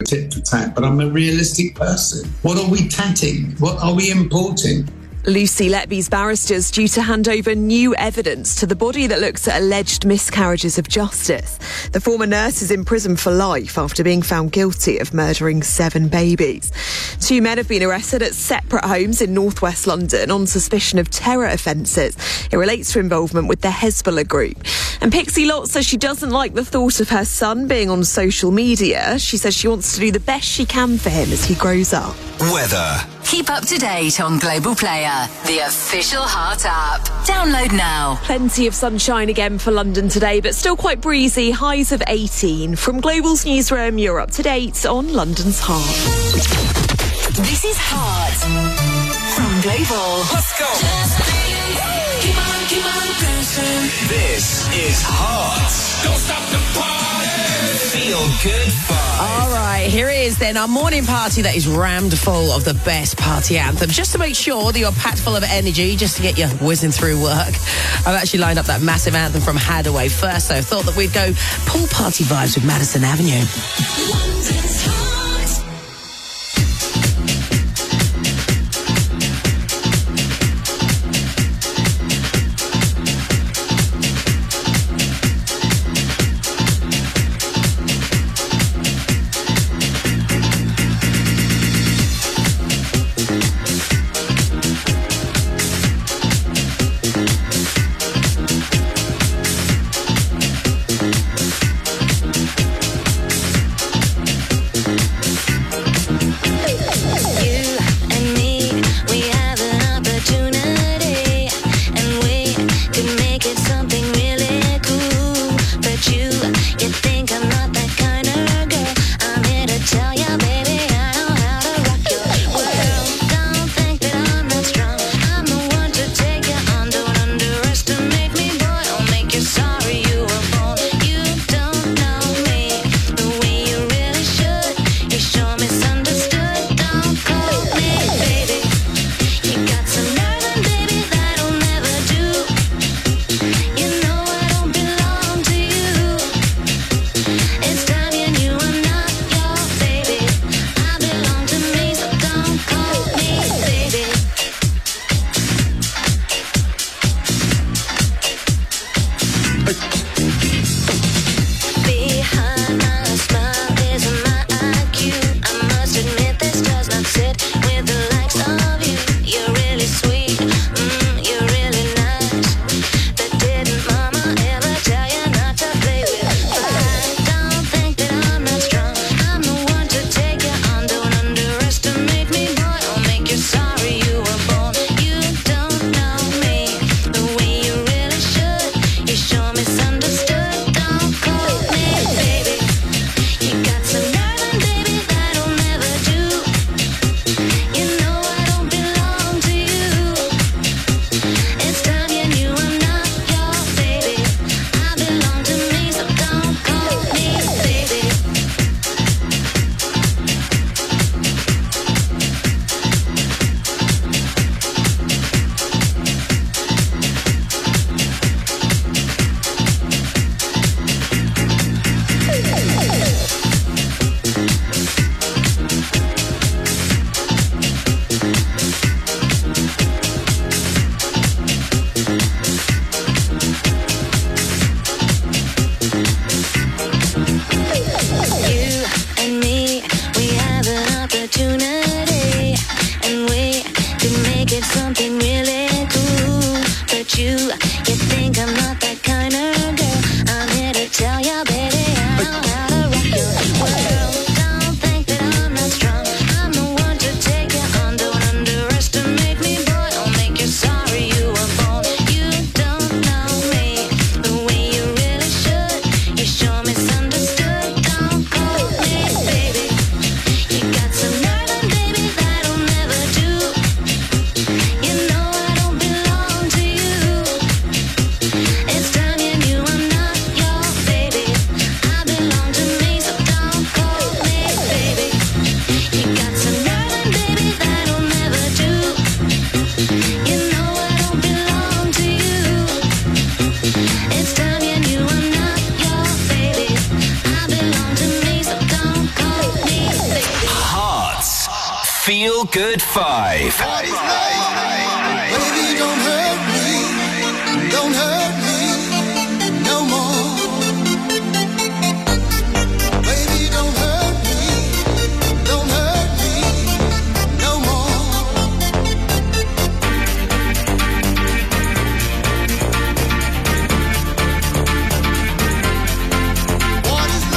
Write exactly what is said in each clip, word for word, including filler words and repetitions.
tit for tat, but I'm a realistic person. What are we tatting? What are we importing? Lucy Letby's barristers due to hand over new evidence to the body that looks at alleged miscarriages of justice. The former nurse is in prison for life after being found guilty of murdering seven babies. Two men have been arrested at separate homes in northwest London on suspicion of terror offences. It relates to involvement with the Hezbollah group. And Pixie Lott says she doesn't like the thought of her son being on social media. She says she wants to do the best she can for him as he grows up. Weather. Keep up to date on Global Player, the official Heart app. Download now. Plenty of sunshine again for London today, but still quite breezy, highs of eighteen. From Global's newsroom, you're up to date on London's Heart. This is Heart from Global. Let's go. Keep on, keep on dancing. This is Heart. Don't stop the party. Feel good vibes. All right, here it is then, our morning party that is rammed full of the best party anthems. Just to make sure that you're packed full of energy, just to get you whizzing through work, I've actually lined up that massive anthem from Hadaway first, so I thought that we'd go pool party vibes with Madison Avenue. London's Heart. Feel Good Five. Baby, don't hurt me, don't hurt me no more. Baby, don't hurt me, don't hurt me no more. What is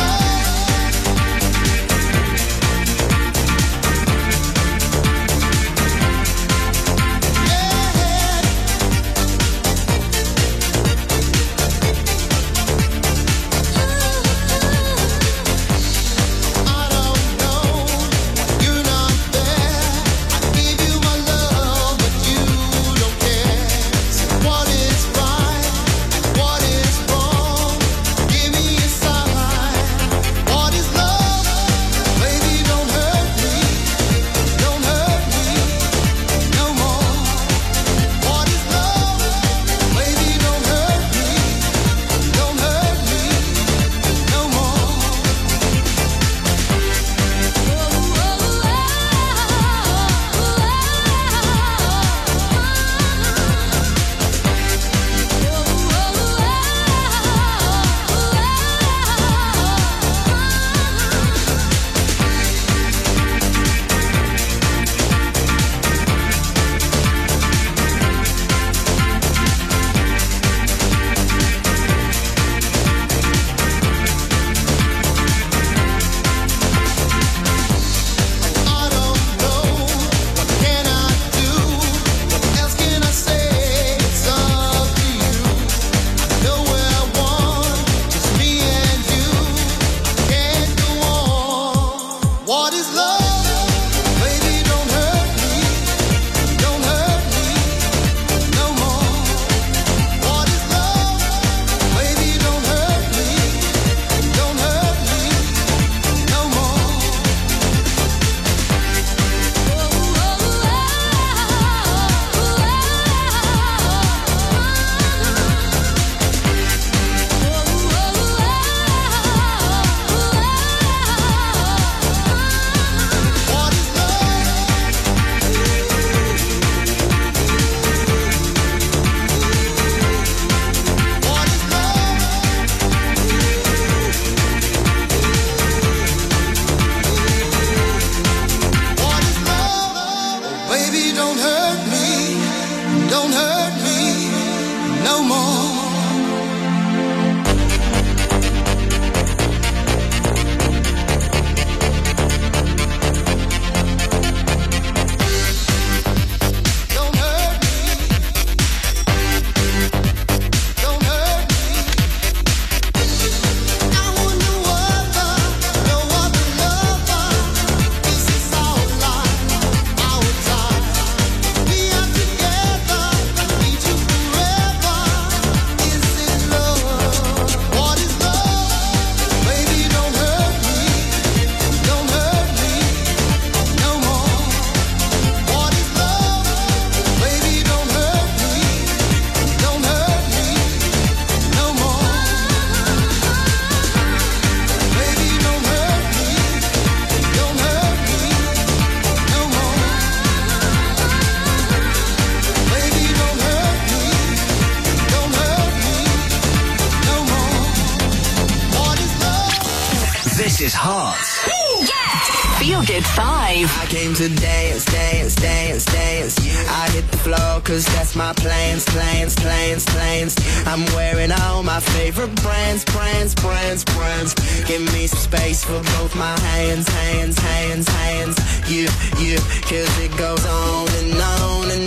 is Hearts. Yeah! Feel Good Five. I came to dance, dance, dance, dance. I hit the floor cause that's my plans, plans, plans, plans. I'm wearing all my favorite brands, brands, brands, brands. Give me some space for both my hands, hands, hands, hands. You, you, cause it goes on and on and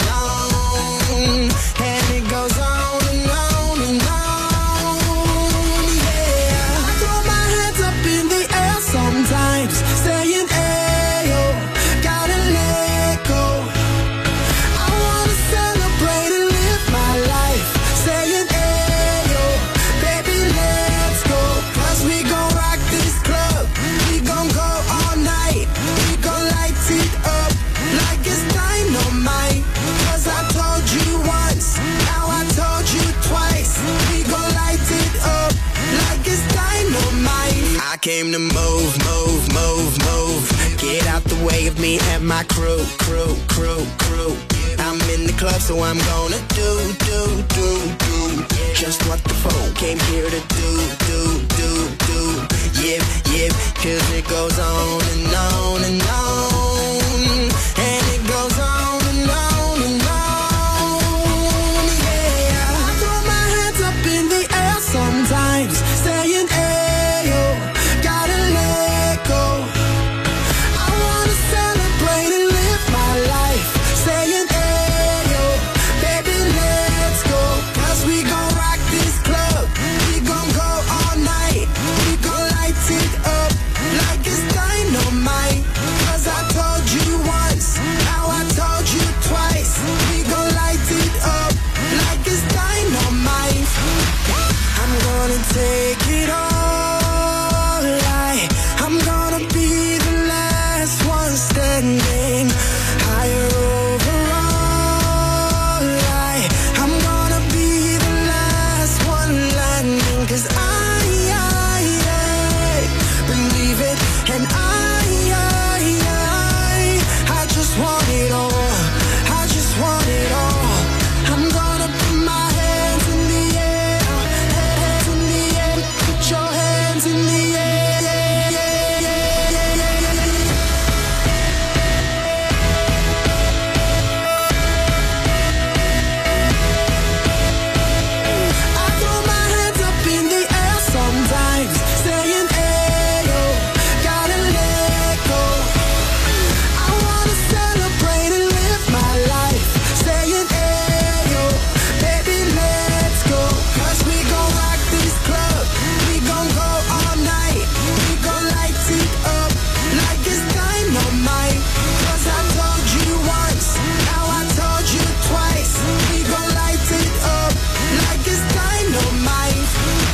on. And it goes on and on and on. Yeah, I throw my hands up in the air sometimes, saying, ayo, gotta let go. I wanna celebrate and live my life, saying, ayo, baby, let's go. Cause we gon' rock this club, we gon' go all night, we gon' light it up like it's dynamite. Cause I told you once, now I told you twice, we gon' light it up like it's dynamite. I came to move, move, move, move. Get out the way of me and my crew, crew, crew, crew. I'm in the club, so I'm gonna do, do, do, do just what the folk came here to do, do, do, do. Yip, yip, cause it goes on and on and on. And it goes on and on and on. Yeah, I throw my hands up in the air sometimes, saying, ayo, gotta let go. I wanna celebrate and live my life, saying, ayo, baby, let's go. Cause we gon' rock this club, we gon' go all night, we gon' light it up like it's dynamite. Cause I told you once, now I told you twice, we gon' light it up like it's dynamite. I'm gonna take it all, I, I'm gonna be the last one standing, higher overall, I, I'm gonna be the last one landing. Cause I, I, I believe it, and I, I, I, I just want it all, I just want it all. I'm gonna put my hands in the air, hands in the air, put your hands in the air, yeah, yeah, yeah, yeah, yeah, yeah. I throw my hands up in the air sometimes, saying, ayo, gotta let go. I wanna celebrate and live my life, saying, ayo, baby, let's go. Cause we gon' rock this club, we gon' go all night, we gon' light it up like it's dynamite. Cause I told you once, now I told you twice, we gon' light it up like it's dynamite.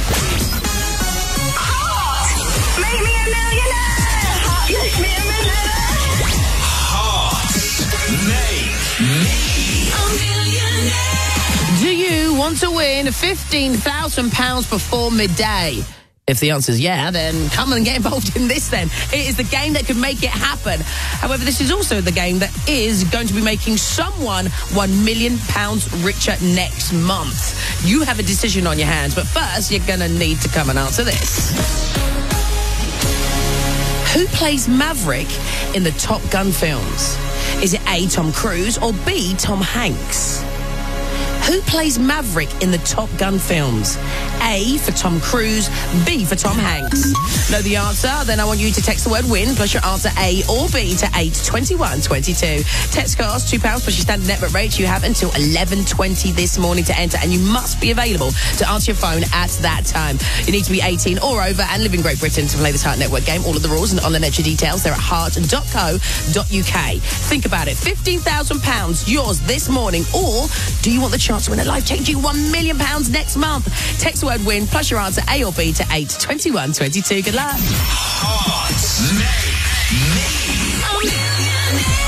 Make me a millionaire. Make me a millionaire. Heart. Make me A millionaire. Do you want to win fifteen thousand pounds before midday? If the answer is yeah, then come and get involved in this then. It is the game that could make it happen. However, this is also the game that is going to be making someone one million pounds richer next month. You have a decision on your hands, but first you're going to need to come and answer this. Who plays Maverick in the Top Gun films? Is it A, Tom Cruise, or B, Tom Hanks? Who plays Maverick in the Top Gun films? A for Tom Cruise, B for Tom Hanks. Know the answer? Then I want you to text the word win plus your answer A or B to eight twenty-one twenty-two. Text costs two pounds plus your standard network rate. You have until eleven twenty this morning to enter, and you must be available to answer your phone at that time. You need to be eighteen or over and live in Great Britain to play this Heart Network game. All of the rules and online entry details, they're at heart dot co dot uk. Think about it. fifteen thousand pounds yours this morning, or do you want the chance to win a life-changing one million pounds next month? Text the word win plus your answer A or B to eight twenty-one twenty-two. Good luck. Heart. Make me A millionaire.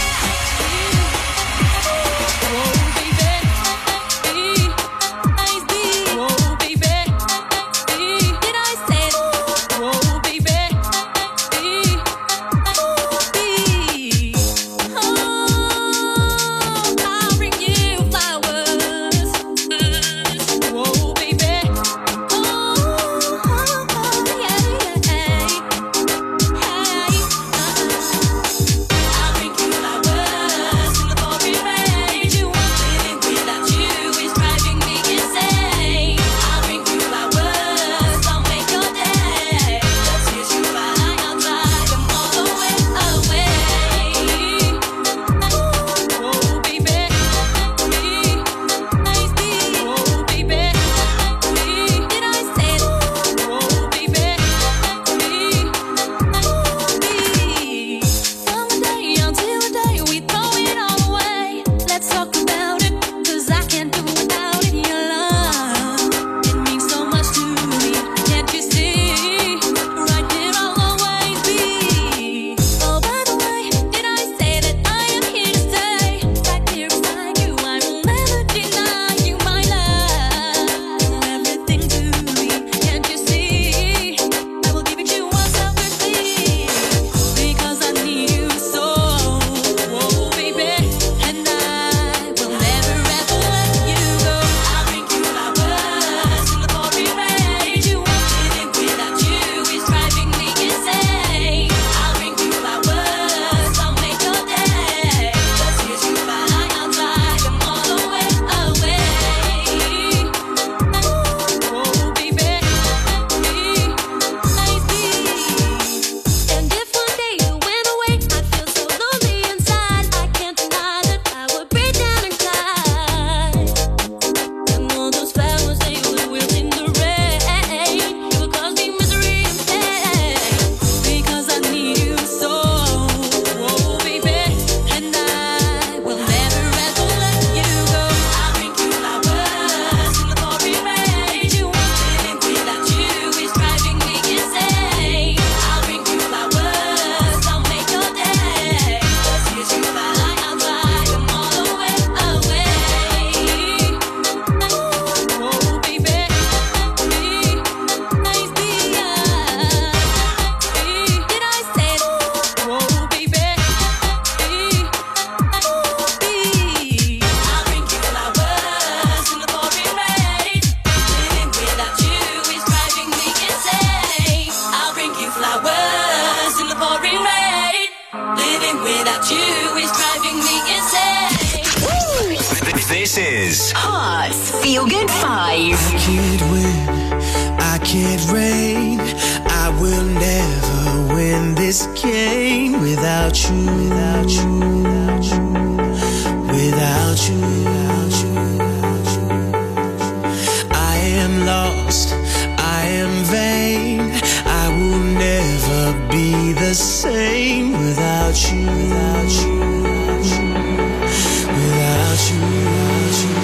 Without you, it's driving me insane. This is Hearts Feel Good Five. I can't win, I can't reign. I will never win this game without you, without you, without you, without you, without you, without you. I am lost, I am vain. I will never be the same without you, without you, without you, without you, without you.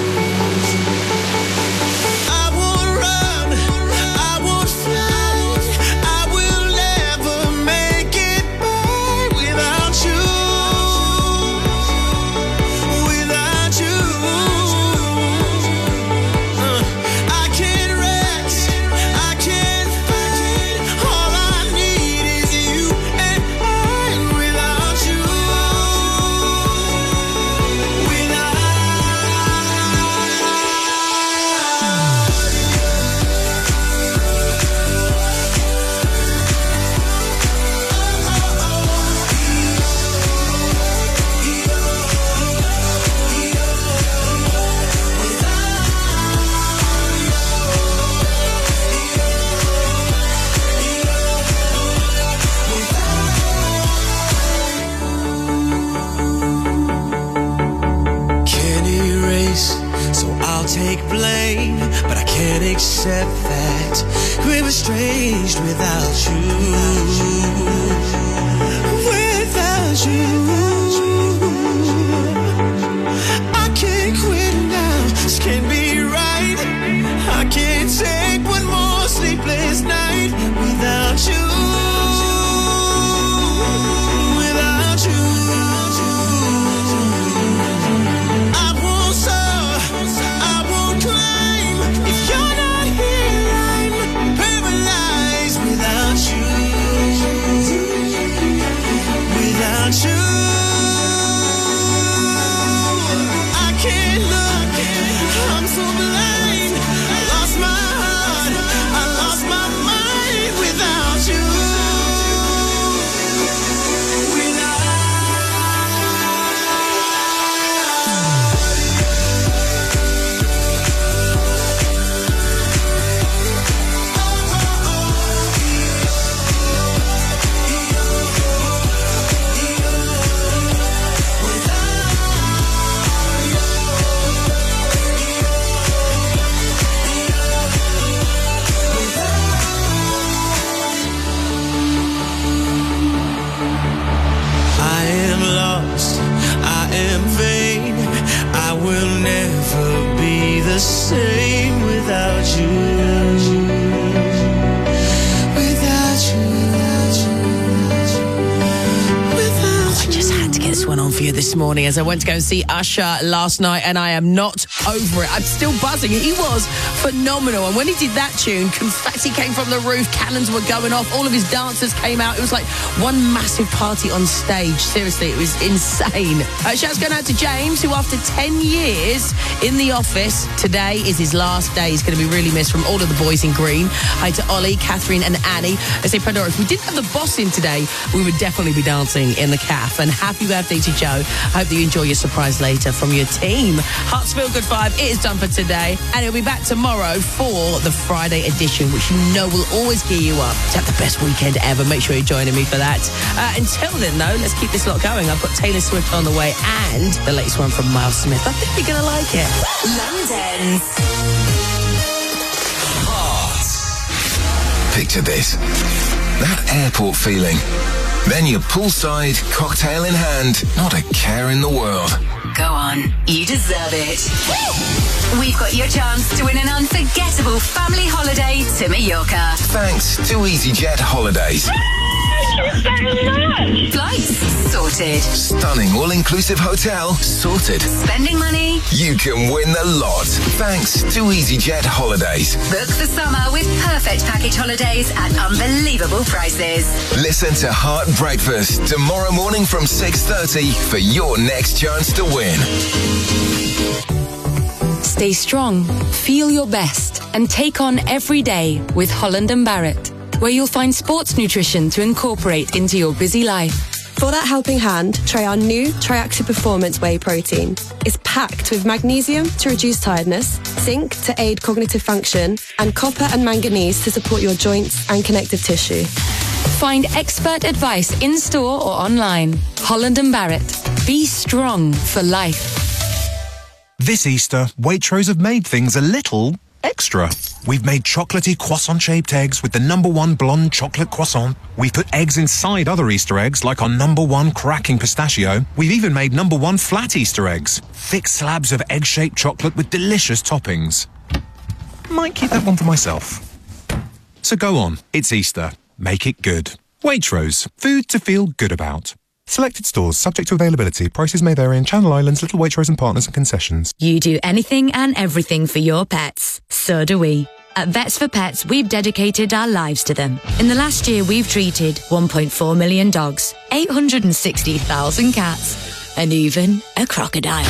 I won't run, I won't fly. I will never make it by without you, without you. Uh, I can't rest, I can't fight. All I need is you and I. Without you, without can't erase, so I'll take blame, but I can't accept that we're estranged without you, without you. I can't quit now, this can't be right. I can't take one more sleepless night without you, without you. I won't soar, I won't climb. If you're not here, I'm paralyzed without you, without you. I can't look, I'm so blind. I lost my heart, I lost my mind without you, without. I am lost, I am vain. I will never be the same without you, without you, without I just had to get this one on for you this morning as I went to go and see Usher last night, and I am not over it. I'm still buzzing. He was phenomenal. And when he did that tune, confetti came from the roof, cannons were going off, all of his dancers came out. It was like one massive party on stage. Seriously, it was insane. Uh, shouts going out to James, who after ten years in the office, today is his last day. He's going to be really missed from all of the boys in green. Hi to Ollie, Catherine and Annie. I say, Pandora, if we didn't have the boss in today, we would definitely be dancing in the cafe. And happy birthday to Joe. I hope that you enjoy your surprise later from your team. Hearts Feel Good Five, it is done for today. And it'll be back tomorrow for the Friday edition, which you know will always gear you up to have the best weekend ever. Make sure you're joining me for that. Uh, until then, though, let's keep this lot going. I've got Taylor Swift on the way and the latest one from Miles Smith. I think you're going to like it. London's Picture this. That airport feeling. Then you're poolside, cocktail in hand, not a care in the world. Go on, you deserve it. We've got your chance to win an unforgettable family holiday to Mallorca. Thanks to EasyJet Holidays. Flights sorted. Stunning all-inclusive hotel sorted. Spending money. You can win the lot. Thanks to EasyJet Holidays. Book the summer with perfect package holidays at unbelievable prices. Listen to Heart Breakfast tomorrow morning from six thirty for your next chance to win. Stay strong, feel your best, and take on every day with Holland and Barrett, where you'll find sports nutrition to incorporate into your busy life. For that helping hand, try our new Triactive Performance Whey Protein. It's packed with magnesium to reduce tiredness, zinc to aid cognitive function, and copper and manganese to support your joints and connective tissue. Find expert advice in store or online. Holland and Barrett. Be strong for life. This Easter, Waitrose have made things a little extra. We've made chocolatey croissant-shaped eggs with the number one blonde chocolate croissant. We've put eggs inside other Easter eggs, like our number one cracking pistachio. We've even made number one flat Easter eggs. Thick slabs of egg-shaped chocolate with delicious toppings. Might keep that one for myself. So go on, it's Easter. Make it good. Waitrose, food to feel good about. Selected stores, subject to availability. Prices may vary in Channel Islands, Little Waitrose and Partners and concessions. You do anything and everything for your pets. So do we. At Vets for Pets, we've dedicated our lives to them. In the last year, we've treated one point four million dogs, eight hundred sixty thousand cats, and even a crocodile.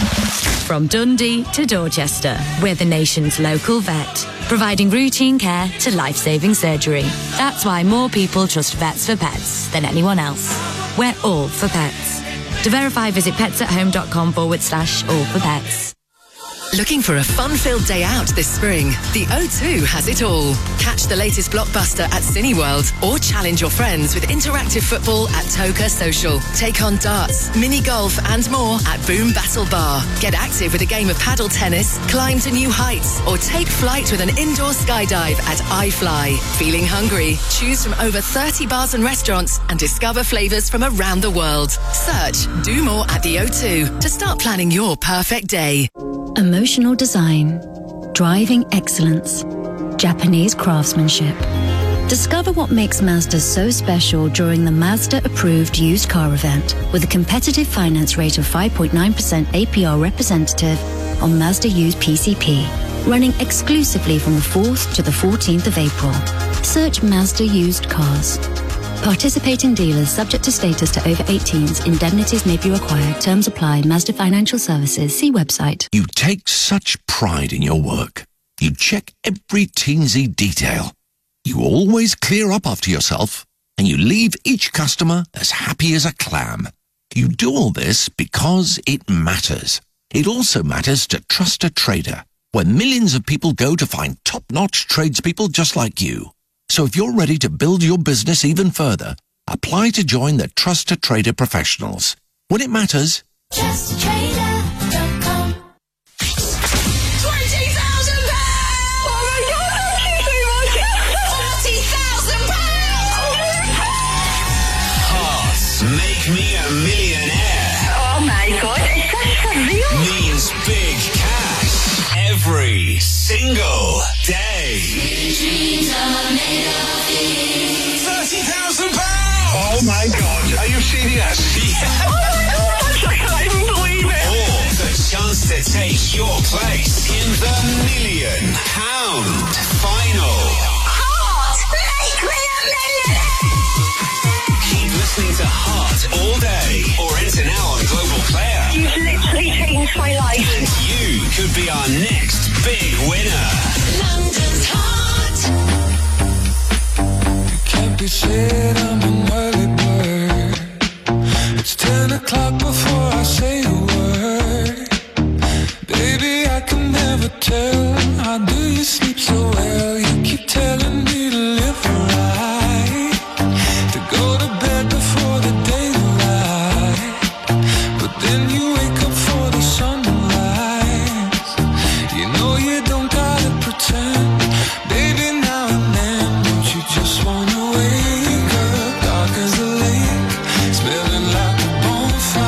From Dundee to Dorchester, we're the nation's local vet, providing routine care to life-saving surgery. That's why more people trust Vets for Pets than anyone else. We're all for pets. To verify, visit petsathome.com forward slash all for pets. Looking for a fun-filled day out this spring? The O two has it all. Catch the latest blockbuster at Cineworld or challenge your friends with interactive football at Toka Social. Take on darts, mini golf and more at Boom Battle Bar. Get active with a game of paddle tennis, climb to new heights or take flight with an indoor skydive at iFly. Feeling hungry? Choose from over thirty bars and restaurants and discover flavours from around the world. Search Do More at the O two to start planning your perfect day. Emotional design, driving excellence, Japanese craftsmanship. Discover what makes Mazda so special during the Mazda approved used car event with a competitive finance rate of five point nine percent A P R representative on Mazda used P C P, running exclusively from the fourth to the fourteenth of April. Search Mazda used cars. Participating dealers subject to status to over eighteens. Indemnities may be required. Terms apply. Mazda Financial Services. See website. You take such pride in your work. You check every teensy detail. You always clear up after yourself. And you leave each customer as happy as a clam. You do all this because it matters. It also matters to Trust a Trader, where millions of people go to find top-notch tradespeople just like you. So if you're ready to build your business even further, apply to join the Trust a Trader professionals. When it matters, trust a trader dot com. twenty thousand pounds! Oh my God, thank you so much! forty thousand pounds! Hearts make me a millionaire. Oh my God, is that for real? Means big cash every single day. thirty thousand pounds! Oh my God, are you serious? Yeah. Oh my God, I can't even believe it! Or the chance to take your place in the million pound final. Heart, make me a millionaire! Keep listening to Heart all day or enter now on Global Player. You've literally changed my life. And you could be our next big winner. London's Heart. Can't be said I'm an early bird. It's ten o'clock before I say a word. Baby, I can never tell. How do you sleep so well? You keep telling me to live right, to go to bed before the daylight. But then you wake up for the sunrise. You know you don't gotta pretend. Baby, now and then, don't you just wanna wake up dark as a lake, smelling like a bonfire?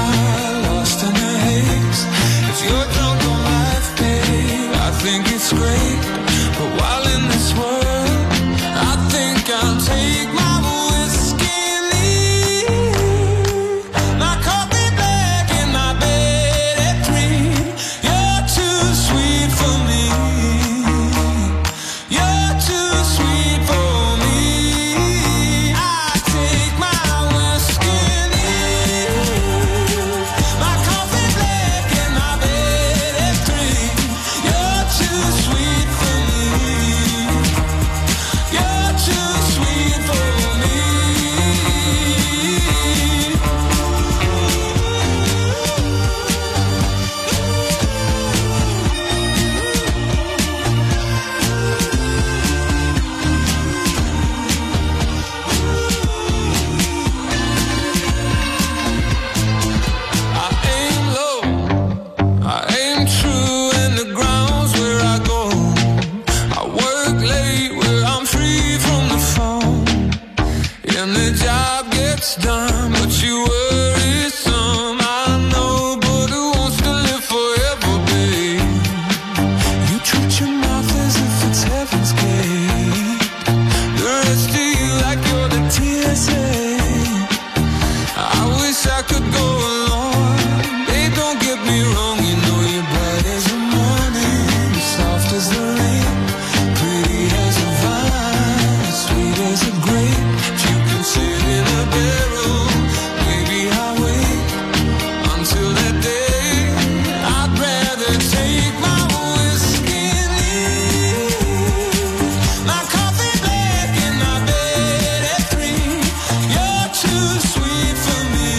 could go alone. Babe, don't get me wrong, you know you're bright as the morning, soft as the rain, pretty as a vine, sweet as a grape. If you can sit in a barrel, maybe I'll wait until that day. I'd rather take my whiskey and leave my coffee black in my bed at three. You're too sweet for me.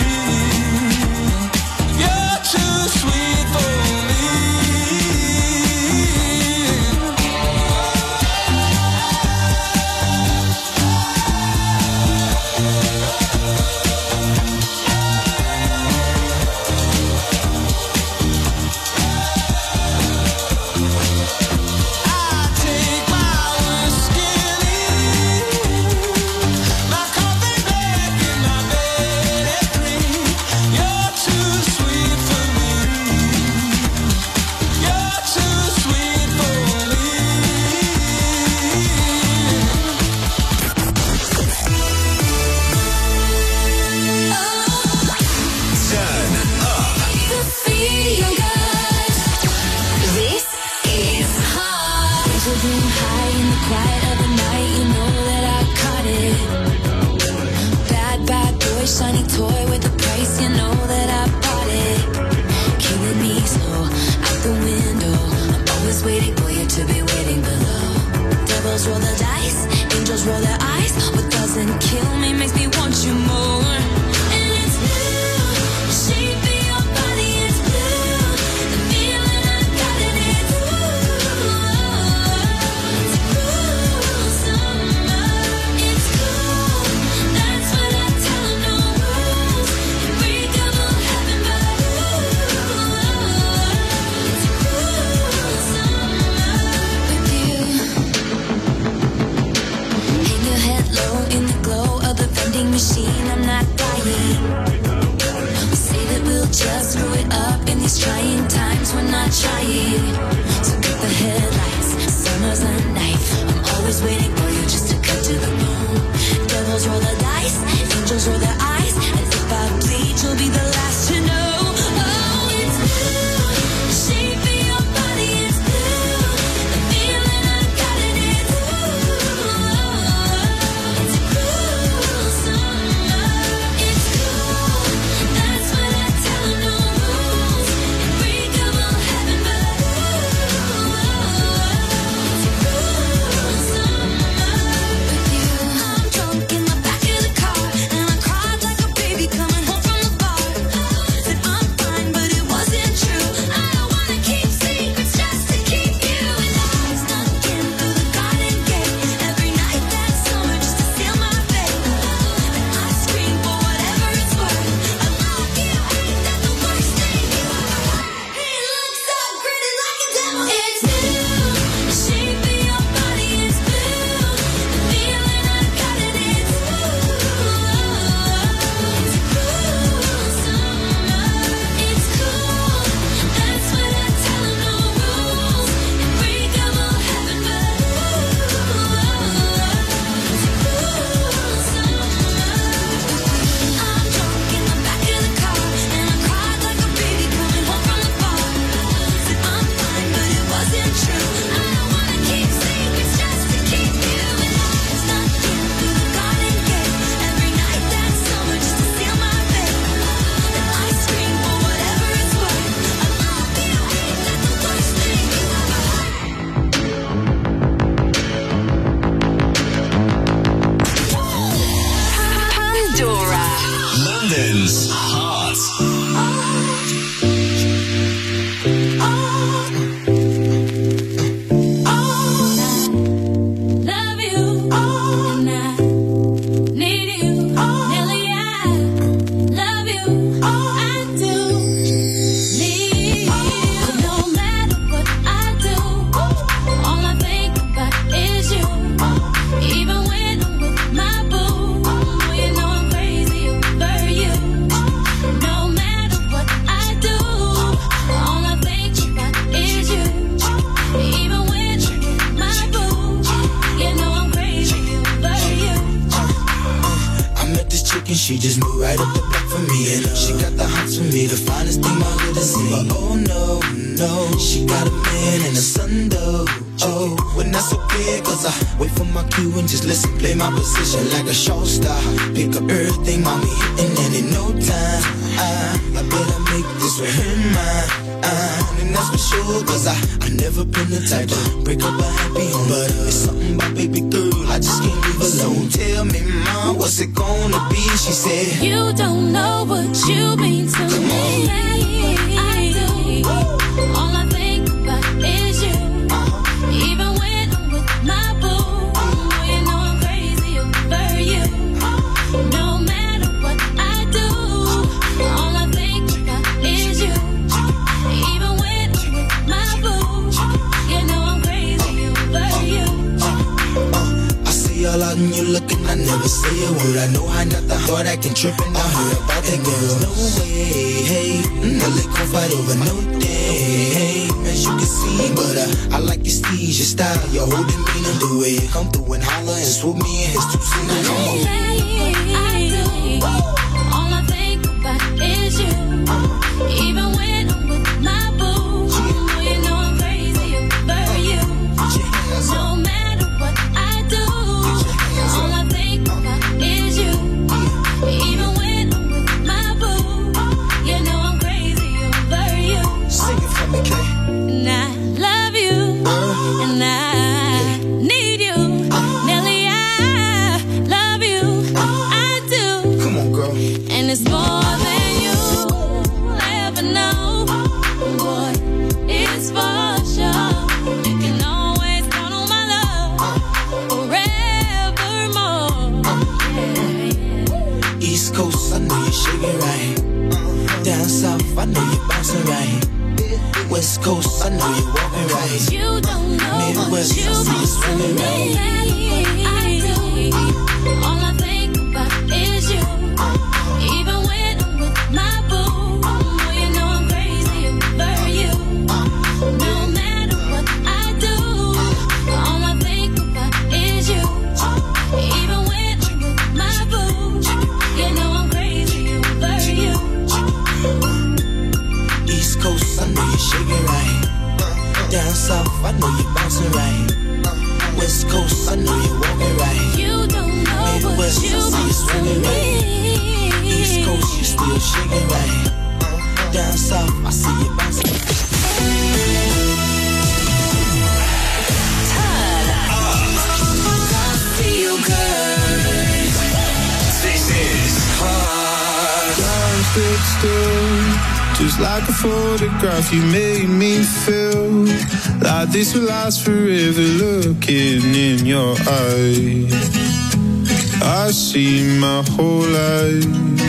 You're too sweet for me. I take my whiskey and leave my coffee black in my bed at three. You're too sweet for me. You're too sweet for me. Turn up. Feel good. This is hot. Angel being high in the quiet of the night, you know that I caught it. Bad, bad boy, shiny toy with a price, you know that I bought it. Killing me slow, out the window. I'm always waiting for you to be waiting below. Devils roll the dice, angels roll their eyes. What doesn't kill me makes me want you more. And it's blue, the shape of your body is blue. The feeling I got in it, ooh. It's cool summer, it's cool. That's what I tell 'em, no rules. Unbreakable heaven, but ooh, it's cool summer with you. Hang your head low in the glow of the vending machine. I'm not dying. We say that we'll just screw it up in these trying times. We're not trying. So cut the headlights. Summer's a knife. I'm always waiting for you just to cut to the bone. Devils roll the dice. Angels roll their eyes. And if I bleed, you'll be the last to know. Oh, it's blue. The shape of your body is blue. The feeling I got in it, ooh. It's cool summer. It's cool. That's what I tell 'em, no rules. Unbreakable heaven, but ooh, it's cool summer with you. I'm drunk in the back of the car, and I cried like a baby coming home from the bar. Said I'm fine, but it wasn't true. I don't wanna keep secrets just to keep you. And I snuck in through the garden gate every night that summer just to seal my fate. And I scream for whatever it's worth. I love you, ain't that the worst thing? He looks so pretty like a devil. It's blue. The shape of your body is blue. The feeling I got in it, ooh. It's cool summer. It's cool. That's what I tell 'em, no rules. Unbreakable heaven, but ooh, it's cool summer. I'm drunk in the back of the car, and I cried like a baby coming home from the bar. Said I'm fine, but it wasn't true. I don't wanna keep secrets just to keep you. And I snuck in through the garden gate every night that summer just to seal my fate. And I scream for whatever it's worth. I love you, ain't that the worst thing? Pandora. London's Heart. Love you, and I need you, Nelly. I love you, I do need you. No matter what I do, all I think about is you. Even when I'm with my boo, you know I'm crazy over you. No matter what I do, all I think about is you. Even when I'm with my boo, you know I'm crazy over you. I met this chick and she just moved right up the block for me. And she got the hots for me, the finest thing my hood has seen. But oh no, no, she got a man and a son though. Oh, when that's okay, cause I wait for my cue and just listen, play my position like a show star. Pick up everything, mommy, and then in no time, I, I better make this with her mine. Uh, and that's for sure, cause I, I never been the type to break up a happy home. But uh, it's something about baby girl, I just can't leave alone. Tell me, mom, what's it gonna be? She said, you don't know what you mean to Come me. I do. All I think about is you. Even when I'm with my boo, boy, you know I'm crazy over you. No matter what I do, all I think about is you. Even when I'm with my boo, you know I'm crazy over you. I see all out and you looking, I never say a word. I know how not the heart I can trip and I heard about that girl. No way, hey, no lick gon' fight over no day, hey, as you can see. But uh, I like your steez, your style, your whole demeanor, the way you come through and holler and swoop me in his two seater. Come on. I do. All I think about is you. Even when I'm with my boo, boy, you know I'm crazy over you. No matter what I do, all I think about is you. Even when I'm with my boo, you know I'm crazy over you. Sing it for me, Kay. And I love you, and I need you. Nelly, I love you, I do. Come on, girl. And it's more than you ever know. Boy, it's for sure. You can always count on my love forevermore. Yeah. East Coast, I know you shake it right. Down south, I know you bouncing right. West Coast, I know you walking right. You don't know Midwest, what you I see you swimming mean right. to me. I do. All I think about is you. Even when I'm with my boo, boy, you know I'm crazy over you. No matter what I do, all I think about is you. Even when I'm with my boo, you know I'm crazy over you. East Coast, I know you shake it right. Down south, I know you bouncing right. West Coast, I know you walking right. You don't know what Midwest, you I see you swimming right. East mean. Coast, you still shaking right. Down south, I see you bouncing. Feel good. This is hard. Time stood still, just like a photograph. You made me feel like this will last forever. Looking in your eyes, I see my whole life.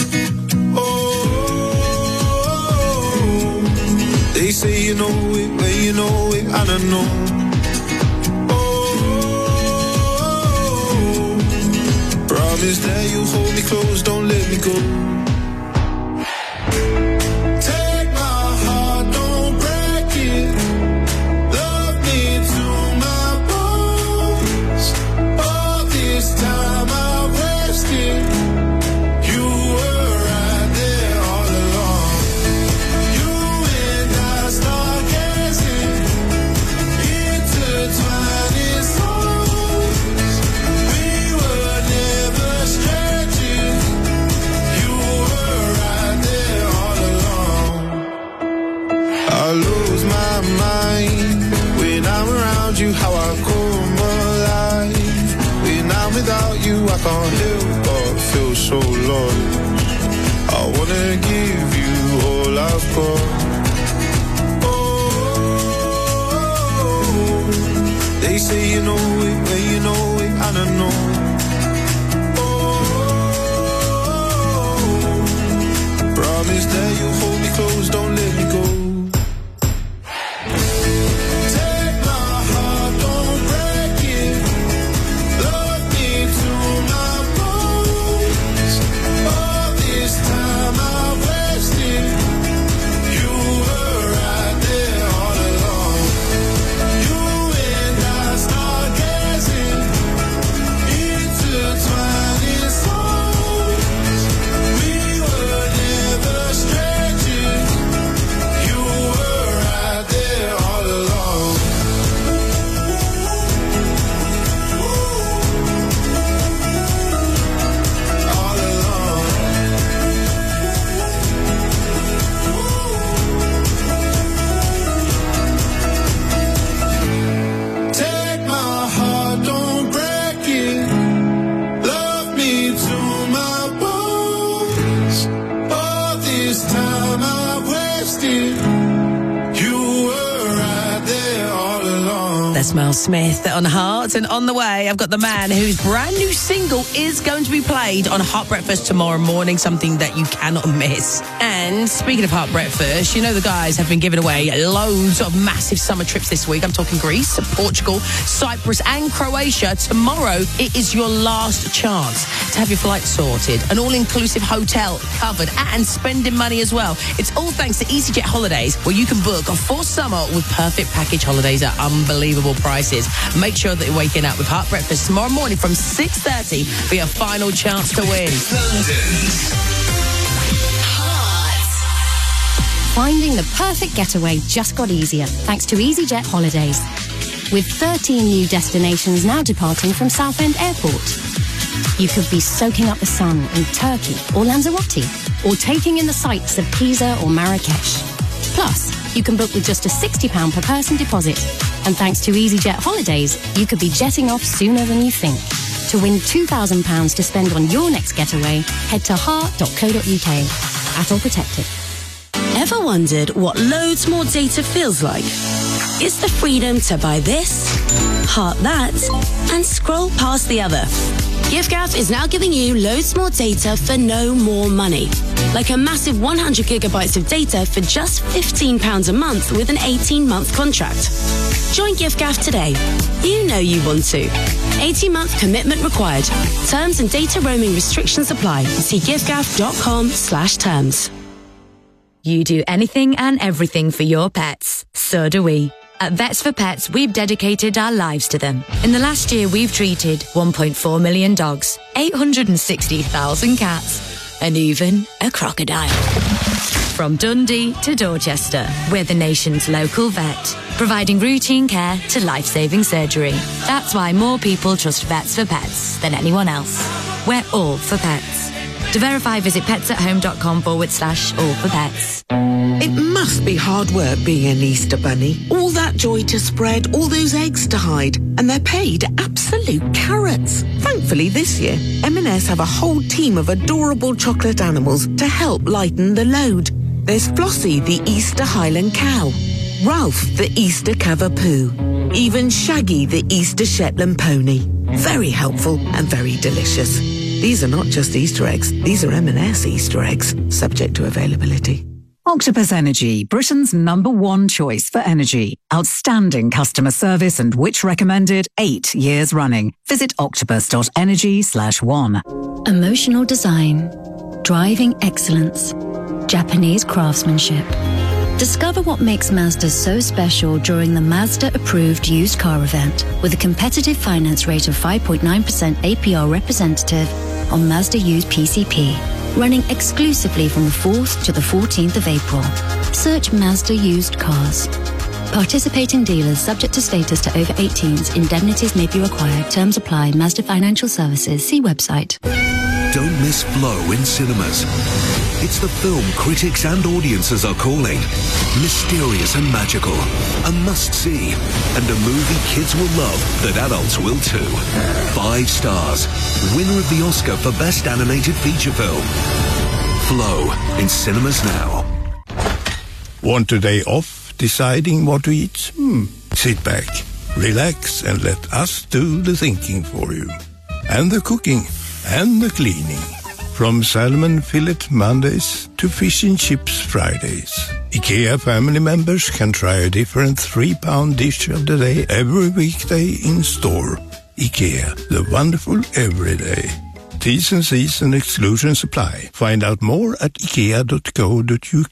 Oh, they say you know it when you know it, and I know. Promise that you'll hold me close, don't let me go. Take my heart, don't break it. Love me to my bones. All this time I've wasted. You were right there all along. You and I start gazing, intertwining souls. We were never strangers. You were right there all along. I lose my mind when I'm around you. How I come alive when I'm without you. I can't help but feel so lost. I wanna give you all I've got. Oh, they say you know it when you know it, and I know. Promise that you'll hold me close, don't let me go. Take my heart, don't break it. Love me to my bones. All this time I wasted. You were right there all along. You and I start gazing, intertwining souls. We were time I wasted. You were right there all along. That's Miles Smith on Heart. And on the way, I've got the man whose brand new single is going to be played on Heart Breakfast tomorrow morning, something that you cannot miss. And speaking of Heart Breakfast, you know the guys have been giving away loads of massive summer trips this week. I'm talking Greece, Portugal, Cyprus and Croatia. Tomorrow, it is your last chance to have your flight sorted, an all-inclusive hotel covered and spending money as well. It's all thanks to EasyJet Holidays, where you can book for summer with perfect package holidays at unbelievable prices. Make sure that you're waking up with Heart Breakfast tomorrow morning from six thirty for your final chance to win. London's Finding the perfect getaway just got easier thanks to EasyJet Holidays. With thirteen new destinations now departing from Southend Airport. You could be soaking up the sun in Turkey or Lanzarote, or taking in the sights of Pisa or Marrakesh. Plus, you can book with just a sixty pounds per person deposit. And thanks to EasyJet Holidays, you could be jetting off sooner than you think. To win two thousand pounds to spend on your next getaway, head to heart dot co dot uk. At all protected. Ever wondered what loads more data feels like? It's the freedom to buy this, heart that, and scroll past the other. giffgaff is now giving you loads more data for no more money. Like a massive one hundred gigabytes of data for just fifteen pounds a month with an eighteen-month contract. Join giffgaff today. You know you want to. eighteen-month commitment required. Terms and data roaming restrictions apply. See giffgaff dot com slash terms. You do anything and everything for your pets. So do we. At Vets for Pets, we've dedicated our lives to them. In the last year, we've treated one point four million dogs, eight hundred sixty thousand cats, and even a crocodile. From Dundee to Dorchester, we're the nation's local vet, providing routine care to life-saving surgery. That's why more people trust Vets for Pets than anyone else. We're all for pets. To verify, visit petsathome.com forward slash all for pets. It must be hard work being an Easter bunny. All that joy to spread, all those eggs to hide, and they're paid absolute carrots. Thankfully this year, M and S have a whole team of adorable chocolate animals to help lighten the load. There's Flossie, the Easter Highland cow, Ralph, the Easter Cavapoo, even Shaggy, the Easter Shetland pony. Very helpful and very delicious. These are not just Easter eggs, these are M and S Easter eggs, subject to availability. Octopus Energy, Britain's number one choice for energy. Outstanding customer service and which recommended eight years running. Visit octopus.energy slash one. Emotional design, driving excellence, Japanese craftsmanship. Discover what makes Mazda so special during the Mazda-approved used car event with a competitive finance rate of five point nine percent A P R representative on Mazda Used P C P, running exclusively from the fourth to the fourteenth of April. Search Mazda Used Cars. Participating dealers subject to status to over eighteens. Indemnities may be required. Terms apply. Mazda Financial Services. See website. Don't miss Flow in cinemas. It's the film critics and audiences are calling mysterious and magical, a must-see, and a movie kids will love that adults will too. Five stars, winner of the Oscar for Best Animated Feature Film. Flow in cinemas now. Want a day off deciding what to eat? Hmm. Sit back, relax, and let us do the thinking for you. And the cooking, and the cleaning. From salmon fillet Mondays to fish and chips Fridays. IKEA family members can try a different three-pound dish of the day every weekday in store. IKEA, the wonderful everyday. T's and C's and exclusions apply. Find out more at ikea dot co dot uk.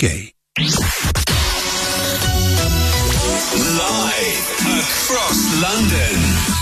Live across London.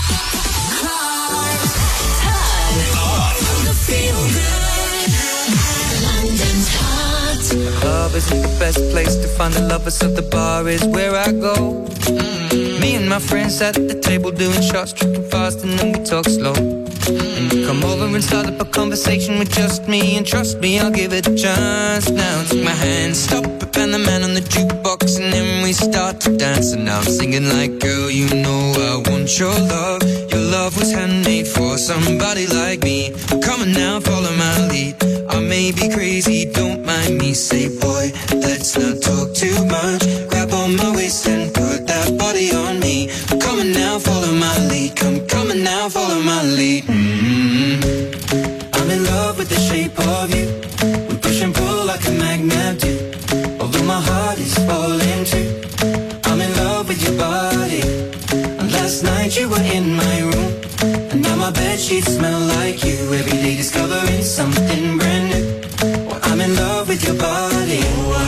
Club isn't the best place to find the lovers, so the bar is where I go. Mm-hmm. Me and my friends at the table doing shots, tripping fast, and then we talk slow. Mm-hmm. And you come over and start up a conversation with just me, and trust me, I'll give it a chance. Now take my hand, stop it, and the man on the jukebox, and then we start to dance. And now I'm singing like, girl, you know I want your love. Your love was handmade for somebody like me. Come on now, follow my lead. I may may be crazy, don't mind me. Say, boy, let's not talk too much. Grab on my waist and put that body on me. I'm coming now, follow my lead. Come coming now, follow my lead. Mm-hmm. I'm in love with the shape of you. We push and pull like a magnet do. Although my heart is falling too. I'm in love with your body. And last night you were in my room. And now my bedsheets smell like you. Every day discovering something brand new. Well, I'm in love with your body.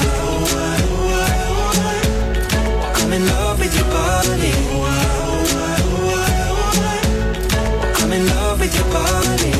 I'm in love with your body. I'm in love with your body.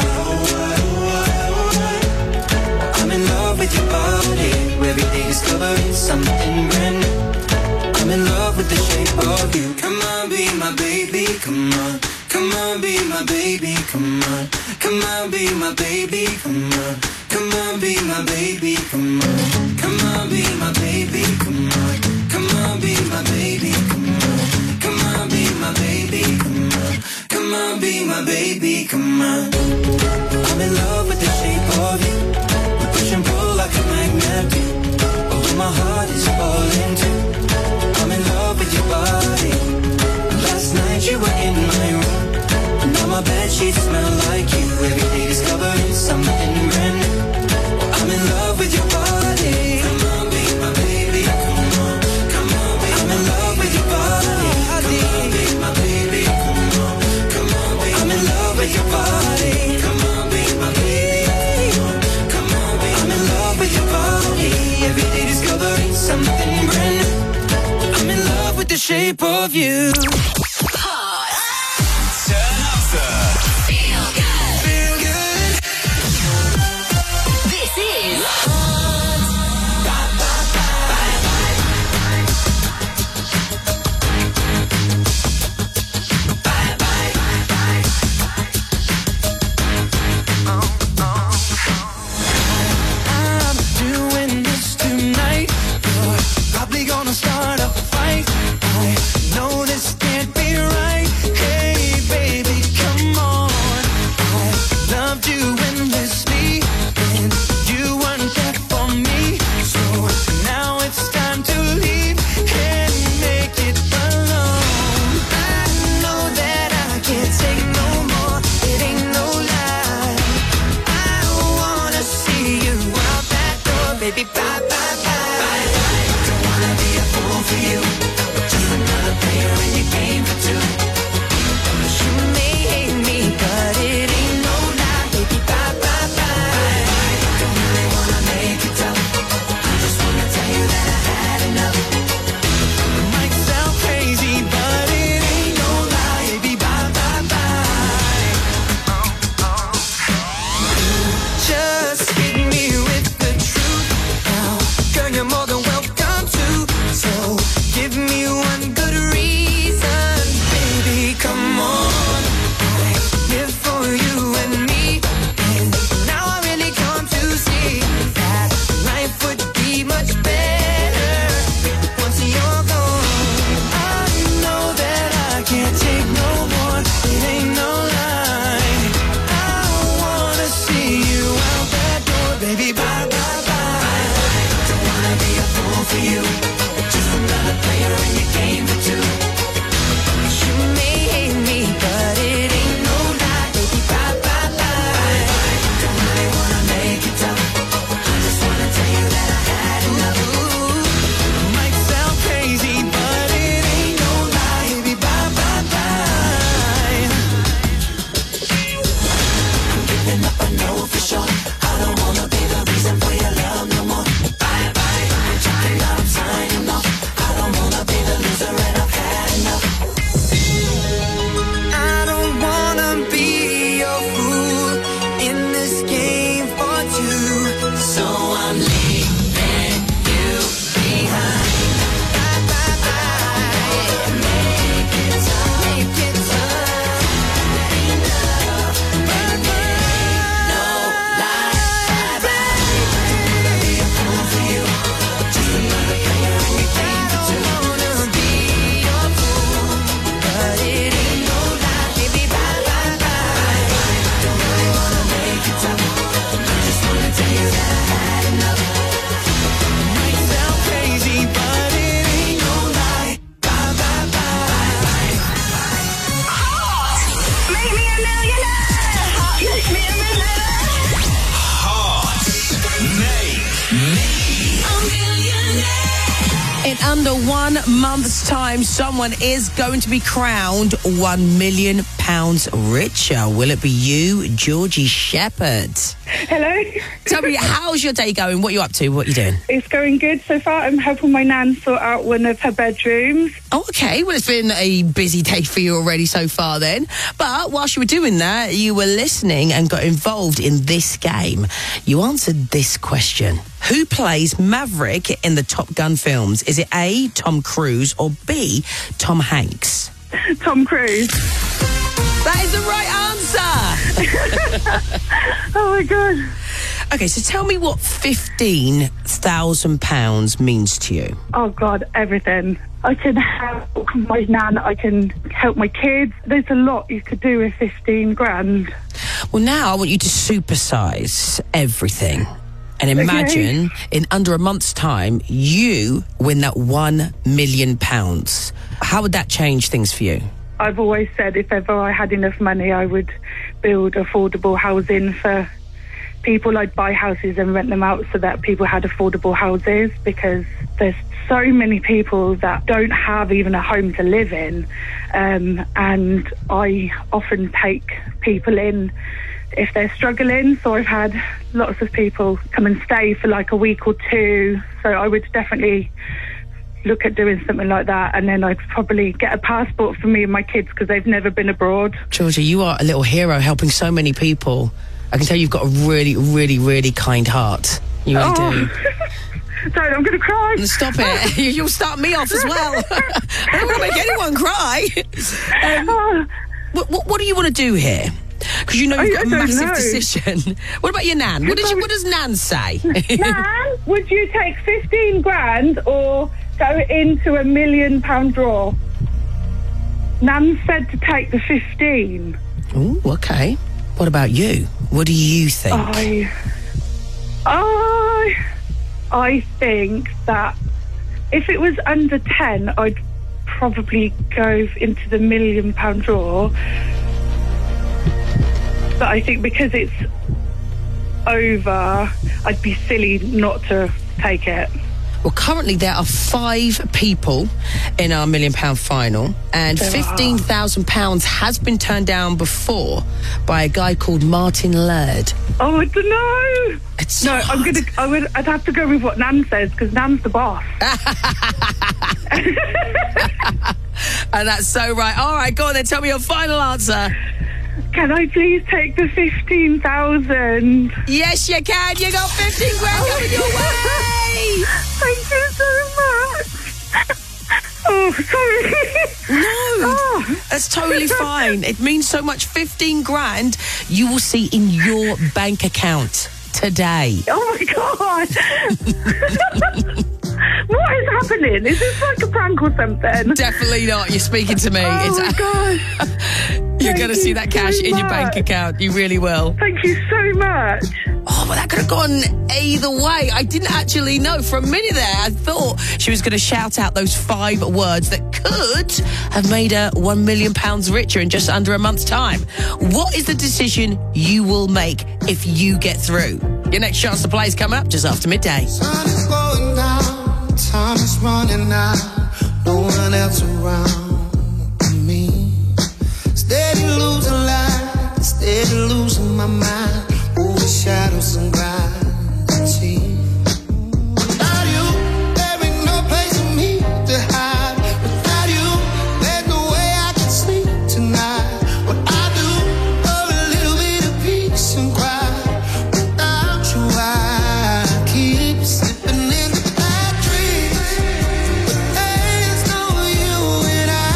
I'm in love with your body. Every day discovering something brand new. I'm in love with the shape of you. Come on, be my baby, come on. Come on, be my baby, come on. Come on, be my baby, come on. Come on, be my baby, come on. Come on, be my baby, come on. Come on, be my baby, come on. Come on, be my baby, come on. Come on, be my baby, come on. I'm in love with the shape of you. We push and pull like a magnet do. Although my heart is falling too. I'm in love with your body. Last night you were in my room. And now my bedsheets smell like you. Every day discovering something brand new. Well, I'm in love with your body. Come on, be my baby. Come on, come on, be I'm in love with your body. Come on, be my baby. Come on, come on, be I'm in love with your body. Come on, be my baby. Come on, come on, be I'm in love with your body. Every day discovering something brand new. I'm in love with the shape of you. Turn up the Feel good. Feel good. This is I'm doing this tonight. You're probably gonna start a fight. I know this can't be right. Hey, baby, come on. I loved you endlessly, and you weren't there for me. So now it's time to leave and make it alone. I know that I can't take no more. It ain't no lie. I wanna see you out that door, baby. Bye, bye, bye. Don't wanna be a fool for you. Just another player in your game for two. You may hate me, but it ain't no lie, baby. Bye, bye, bye. Don't really wanna make it tough. I just wanna tell you that I had enough. It might sound crazy, but it ain't no lie, baby. Bye, bye, bye. Just hit me with the truth now. Girl, you're more than welcome to. So give me one good reason, baby, come on. I live for you and me, and now I really come to see that life would be much better once you're gone. I know that I can't take no more. It ain't no lie. I wanna see you out that door, baby. Bye, bye, bye. Don't wanna be a fool for you. Just another player in your game for two. You may hate me, but it ain't no lie, baby. Bye, bye, bye. Don't really wanna make it tough. I just wanna tell you that I had enough. It might sound crazy, but it ain't no lie, baby. Bye, bye, bye. I'm giving up, I know for sure. I don't wanna be the reason for your love no more. Bye, bye. I'm trying out, I'm signing In under one month's time, someone is going to be crowned one million pounds richer. Will it be you, Georgie Shepherd? Hello. Tell me, how's your day going? What are you up to? What are you doing? It's going good so far. I'm helping my nan sort out one of her bedrooms. Oh, okay. Well, it's been a busy day for you already so far then. But whilst you were doing that, you were listening and got involved in this game. You answered this question. Who plays Maverick in the Top Gun films? Is it A, Tom Cruise, or B, Tom Hanks? Tom Cruise. That is the right answer! Oh, my God. Okay, so tell me what fifteen thousand pounds means to you. Oh, God, everything. I can help my nan. I can help my kids. There's a lot you could do with fifteen grand. Well, now I want you to supersize everything. And imagine okay. in under a month's time, you win that one million pounds. How would that change things for you? I've always said if ever I had enough money, I would build affordable housing for people. I'd buy houses and rent them out so that people had affordable houses, because there's so many people that don't have even a home to live in. Um, and I often take people in if they're struggling. So I've had lots of people come and stay for like a week or two. So I would definitely look at doing something like that, and then I'd probably get a passport for me and my kids because they've never been abroad. Georgia, you are a little hero helping so many people. I can tell you've got a really, really, really kind heart. You really oh. do. Sorry, I'm going to cry. Stop it. You'll start me off as well. I don't want to make anyone cry. Um, oh. what, what, what do you want to do here? Because you know you've got a massive know. decision. What about your nan? What, does you, what does Nan say? Nan, would you take fifteen grand or go into a million pound draw? Nan said to take the fifteen. Oh, okay. What about you? What do you think? I, I, I think that if it was under ten, I'd probably go into the million pound draw. But I think because it's over, I'd be silly not to take it. Well, currently there are five people in our million pound final, and fifteen thousand pounds has been turned down before by a guy called Martin Laird. Oh, I don't know. It's so no, hard. I'm gonna. I would. I'd have to go with what Nan says because Nan's the boss. And that's so right. All right, go on then. Tell me your final answer. Can I please take the fifteen thousand? Yes, you can. You got fifteen grand oh. coming your way. Thank you so much. Oh, sorry. No, oh. That's totally fine. It means so much. fifteen grand you will see in your bank account today. Oh, my God. What is happening? Is this like a prank or something? Definitely not. You're speaking to me. Oh, it's my God. You're going to see that cash so in much. your bank account. You really will. Thank you so much. Oh, well, that could have gone either way. I didn't actually know. For a minute there, I thought she was going to shout out those five words that could have made her one million pounds richer in just under a month's time. What is the decision you will make if you get through? Your next chance to play is coming up just after midday. Sun is going down, time is running out, no one else around me. Steady losing light, steady losing my mind, over shadows and gravity. Without you, there ain't no place for me to hide. Without you, there's no way I can sleep tonight. What I do for a little bit of peace and quiet. Without you, I keep slipping into bad dreams. But there's no you and I.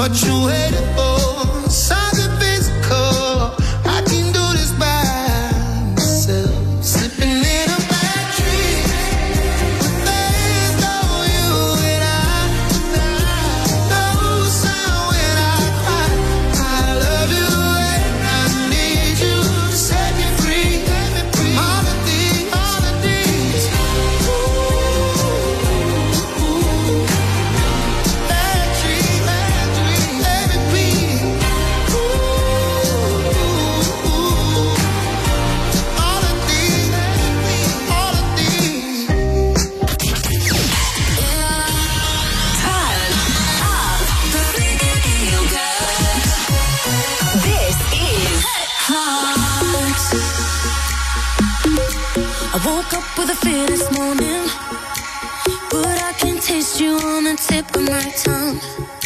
What you waiting for? Something physical. I can do this by myself. Slipping in a bad dream. There's no you and I. No sound when I cry. I love you and I need you to set me free. From all of these, all of these. Bad dream, bad dream. Let me be. All of these, all of these. Turn up the radio girl. This is Heart. I woke up with a fear this morning, but I can taste you on the tip of my tongue.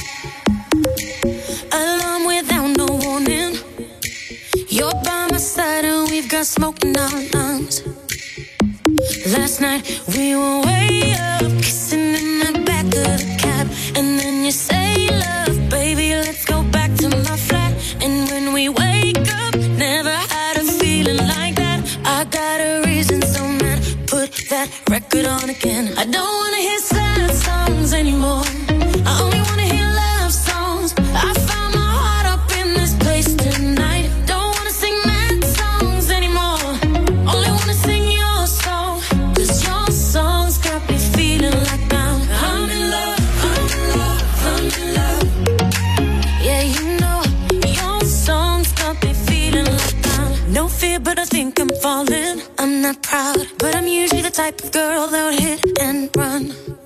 Alarm without no warning. You're by my side and we've got smoke in our lungs. Last night we were way up, kissing in the back of the cab, and then you say, love, baby, let's go back to my flat. And when we wake up, never had a feeling like that. I got a reason, so man, put that record on again. I don't wanna hear sad songs anymore. I only wanna hear love songs. I found my heart up in this place tonight. Don't wanna sing mad songs anymore. Only wanna sing your song. 'Cause your songs got me feeling like I'm, I'm in love, I'm in love, I'm in love. Yeah, you know, your songs got me feeling like I'm no fear, but I think I'm falling. I'm not proud, but I'm usually the type of girl that would hit and run.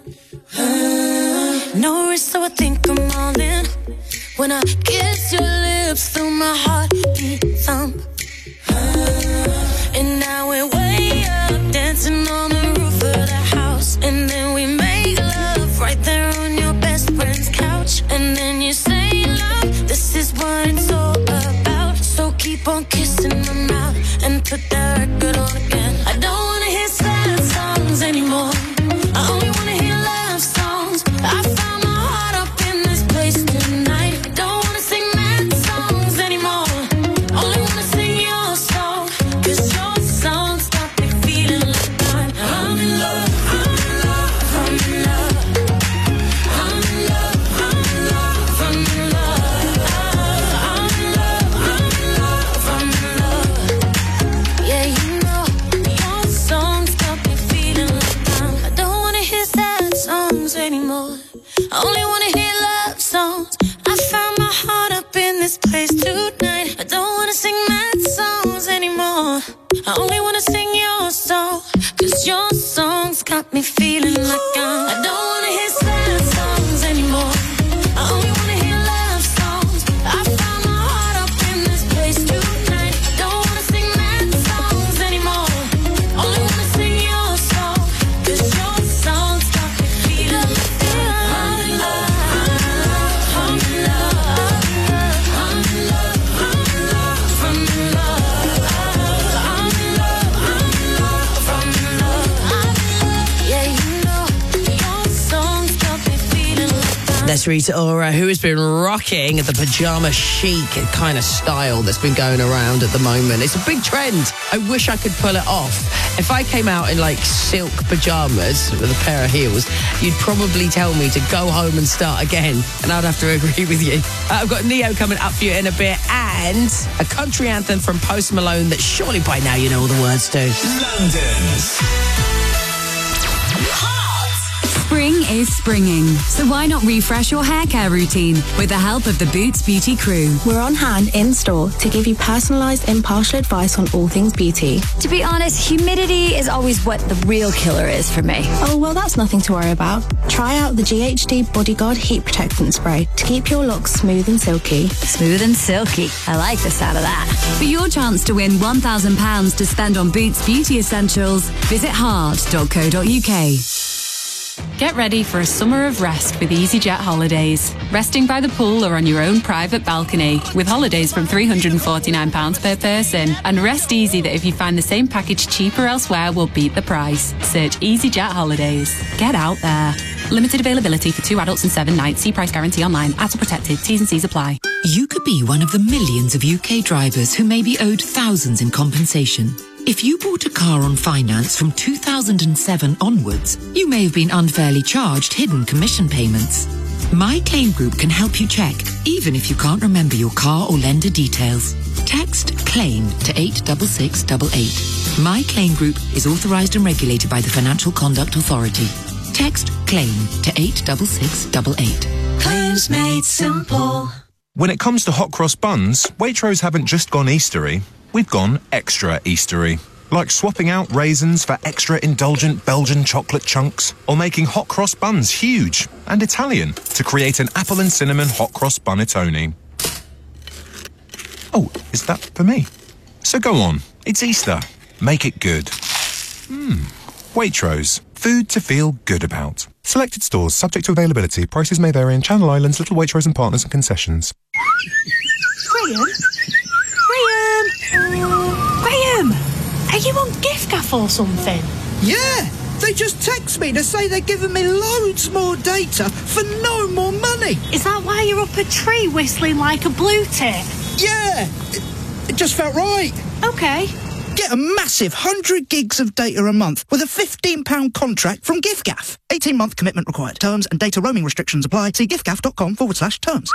No risk, so I think I'm all in. When I kiss your lips through my heartbeat thump. And now we're way up, dancing on the roof of the house. And then we make love right there on your best friend's couch. And then you say, love, this is what it's all about. So keep on kissing my mouth and put that record on again. I don't wanna hear sad songs anymore. I only wanna hear love songs. I found my heart up in this place tonight. Don't wanna sing mad songs anymore. Only wanna sing your song. 'Cause your songs got me feeling like I'm, I'm in love, I'm in love, I'm in love. I'm in love, I'm in love, I'm in love. I'm in love, I'm in love, I'm in love. Yeah, you know, your songs got me feeling like I'm, I don't wanna hear sad songs anymore. I only wanna hear love songs. I found my heart up in this place tonight. I don't wanna sing mad songs anymore. I only wanna sing your song. 'Cause your songs got me feeling like I'm, I don't wanna hear sad songs anymore. I only wanna hear love songs. I found my heart up in this place tonight. I don't wanna sing mad songs anymore. Only wanna sing your song. 'Cause your songs got me feeling like I'm in love, I'm in love, I'm in love, I'm in love, I'm in love, I'm in love, I'm in love, I'm in love, I'm in love. Yeah, you know, your songs got me feeling like I'm. That's Rita Ora, who has been rocking the pajama chic kind of style that's been going around at the moment. It's a big trend. I wish I could pull it off. If I came out in like silk pajamas with a pair of heels, you'd probably tell me to go home and start again, and I'd have to agree with you. Uh, I've got Neo coming up for you in a bit, and a country anthem from Post Malone that surely by now you know all the words to. London's Spring is springing, so why not refresh your hair care routine with the help of the Boots Beauty crew? We're on hand in store to give you personalised, impartial advice on all things beauty. To be honest, humidity is always what the real killer is for me. Oh, well, that's nothing to worry about. Try out the G H D Bodyguard Heat Protectant Spray to keep your locks smooth and silky. Smooth and silky. I like the sound of that. For your chance to win one thousand pounds to spend on Boots Beauty Essentials, visit hard dot co dot uk. Get ready for a summer of rest with EasyJet Holidays. Resting by the pool or on your own private balcony with holidays from three hundred forty-nine pounds per person. And rest easy that if you find the same package cheaper elsewhere, we'll beat the price. Search EasyJet Holidays. Get out there. Limited availability for two adults and seven nights. See price guarantee online. Ads are protected. T's and C's apply. You could be one of the millions of U K drivers who may be owed thousands in compensation. If you bought a car on finance from two thousand seven onwards, you may have been unfairly charged hidden commission payments. My Claim Group can help you check, even if you can't remember your car or lender details. Text CLAIM to eight six six eight eight. My Claim Group is authorised and regulated by the Financial Conduct Authority. Text CLAIM to eight six six eight eight. Claims made simple. When it comes to hot cross buns, Waitrose haven't just gone Eastery. We've gone extra Eastery. Like swapping out raisins for extra indulgent Belgian chocolate chunks, or making hot cross buns huge and Italian to create an apple and cinnamon hot cross bunnetone. Oh, is that for me? So go on, it's Easter. Make it good. Hmm. Waitrose. Food to feel good about. Selected stores subject to availability. Prices may vary in Channel Islands, Little Waitrose and Partners and concessions. Graham? Graham? Graham? Are you on giffgaff or something? Yeah, they just text me to say they're giving me loads more data for no more money. Is that why you're up a tree whistling like a blue tit? Yeah, it, it just felt right. Okay. Get a massive one hundred gigs of data a month with a fifteen pound contract from giffgaff. eighteen month commitment required. Terms and data roaming restrictions apply. See giffgaff.com forward slash terms.